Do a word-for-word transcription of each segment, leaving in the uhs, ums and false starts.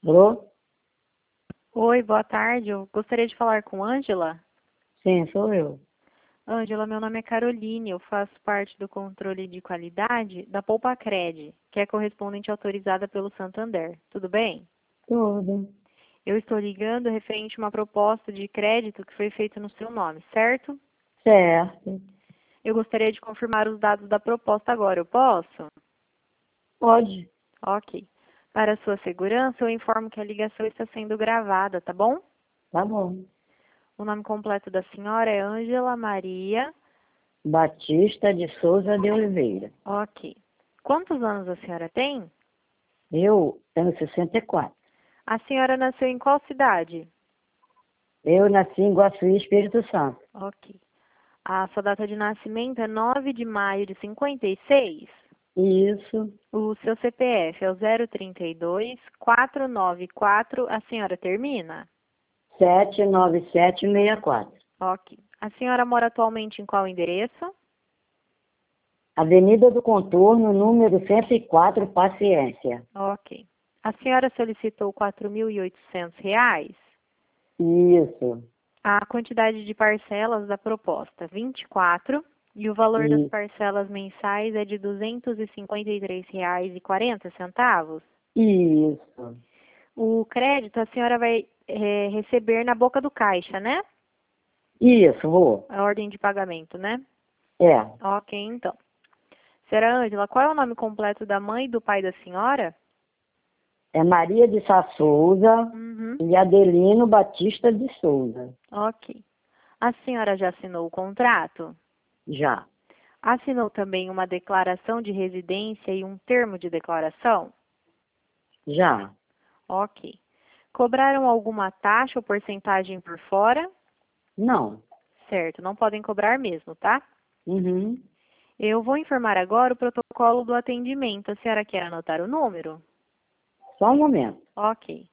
Alô? Oi, boa tarde. Eu gostaria de falar com Ângela. Sim, sou eu. Ângela, meu nome é Caroline. Eu faço parte do controle de qualidade da Poupacred, que é correspondente autorizada pelo Santander. Tudo bem? Tudo. Eu estou ligando referente a uma proposta de crédito que foi feita no seu nome, certo? Certo. Eu gostaria de confirmar os dados da proposta agora. Eu posso? Pode. Ok. Para sua segurança, eu informo que a ligação está sendo gravada, tá bom? Tá bom. O nome completo da senhora é Ângela Maria. Batista de Souza de Oliveira. Ok. Quantos anos a senhora tem? Eu tenho sessenta e quatro. A senhora nasceu em qual cidade? Eu nasci em Guaçuí, Espírito Santo. Ok. A sua data de nascimento é nove de maio de cinquenta e seis? Isso. O seu C P F é o zero trinta e dois, quatrocentos e noventa e quatro. A senhora termina? sete nove sete seis quatro. Ok. A senhora mora atualmente em qual endereço? Avenida do Contorno, número cento e quatro, Paciência. Ok. A senhora solicitou quatro mil e oitocentos reais? Isso. A quantidade de parcelas da proposta, vinte e quatro, e o valor das I- parcelas mensais é de duzentos e cinquenta e três reais e quarenta centavos. Isso. O crédito a senhora vai é, receber na boca do caixa, né? Isso, vou. A ordem de pagamento, né? É. Ok, então. Senhora Ângela, qual é o nome completo da mãe e do pai da senhora? É Maria de Sá Souza Uhum. e Adelino Batista de Souza. Ok. A senhora já assinou o contrato? Já. Assinou também uma declaração de residência e um termo de declaração? Já. Ok. Cobraram alguma taxa ou porcentagem por fora? Não. Certo, não podem cobrar mesmo, tá? Uhum. Eu vou informar agora o protocolo do atendimento. A senhora quer anotar o número? Só um momento. Ok.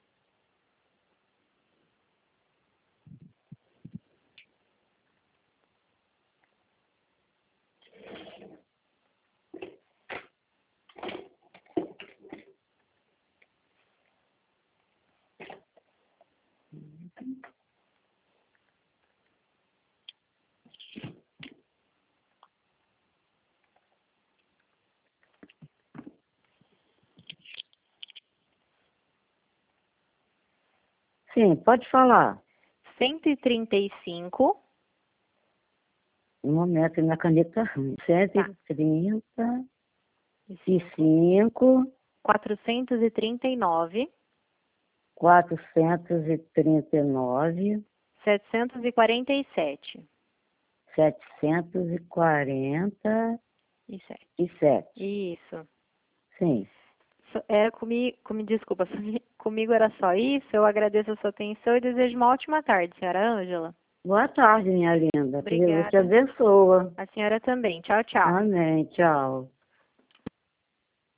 Sim, pode falar. cento e trinta e cinco. Um momento, minha caneta ruim. cento Tá. e trinta E e cinco. cinco, quatrocentos e trinta e nove. quatrocentos e trinta e nove, setecentos e quarenta e sete. setecentos e quarenta E sete. e sete. Isso. Sim. So- Era comigo, comi, desculpa, comigo era só isso. Eu agradeço a sua atenção e desejo uma ótima tarde, senhora Ângela. Boa tarde, minha linda. Que Deus te Obrigada. abençoe. A senhora também. Tchau, tchau. Amém. Tchau.